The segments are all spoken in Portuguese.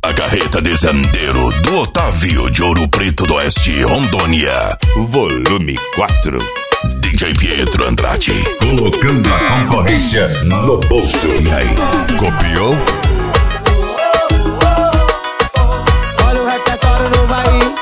A carreta de Zandeiro do Otávio de Ouro Preto do Oeste, Rondônia. Volume 4. DJ Pietro Andrade. Colocando a concorrência no bolso. E aí, copiou? Olha o repertório no Bahia.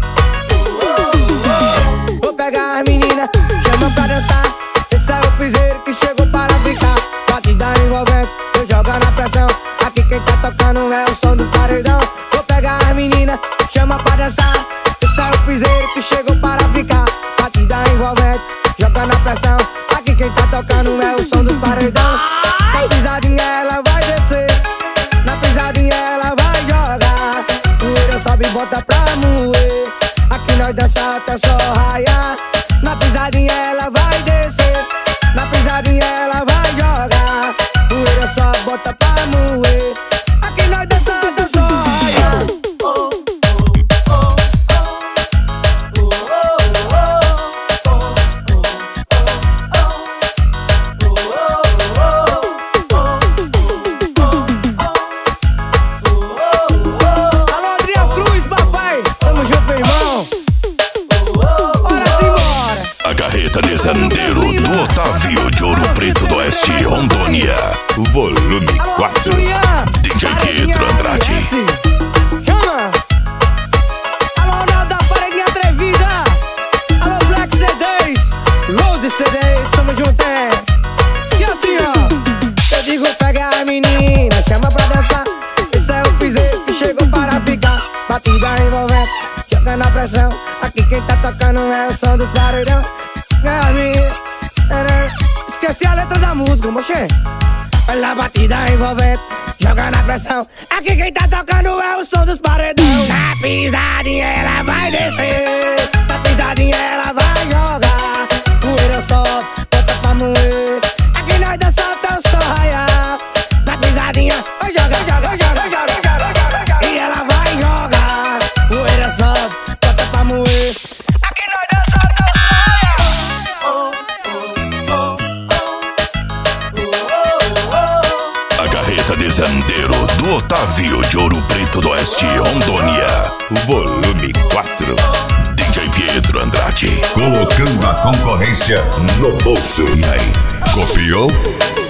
Vou pegar as meninas, chama pra dançar. Esse é o piseiro que chegou para ficar. Batida envolvente, eu jogo na pressão. Aqui quem tá tocando é o som dos paredão. Vou pegar as meninas, chama pra dançar. Esse é o piseiro que chegou para ficar. Batida envolvente, joga na pressão. Aqui quem tá tocando é o som dos paredão. Na pisadinha ela vai descer, na pisadinha ela vai jogar. Poeira sobe e bota pra moer. Aqui nós dança até o sol raiar. Na pisadinha ela vai descer, na pisadinha ela vai jogar. Poeira sobe, bota pra moer. Aqui nós dança até o sol raiar. Alô, Adriano Cruz, papai, tamo junto, meu irmão. Bora simbora. A carreta de Zandeiro do Otávio de Ouro Preto do Oeste, Rondônia. Volume Alô, 4. Julian. DJ Pietro Andrade. Chama. Alô, Ronaldo da Paredinha Atrevida. Alô, Black CDs, Load CDs, tamo junto, é. E assim, ó, eu digo pega a menina, chama pra dançar. Esse é o piseiro que chegou para ficar. Batida envolvente, joga na pressão. Aqui quem tá tocando é o som dos paredão. Esqueci a letra da música, mochê. Olha a batida envolvente, joga na pressão. Aqui quem tá tocando é o som dos paredão. Na pisadinha ela vai descer, na pisadinha ela vai jogar. Poeira sobe, bota pra moer. Aqui nós dança até o sol raiar. Na pisadinha, vai joga, joga, joga, joga, joga, joga. E ela vai jogar. Poeira sobe, bota pra moer. Aqui nós dança até o sol raiar. A carreta de Zandeiro do Otávio de Ouro Preto do Oeste, Rondônia. Volume 4. DJ Pietro Andrade. Colocando a concorrência no bolso. E aí, copiou?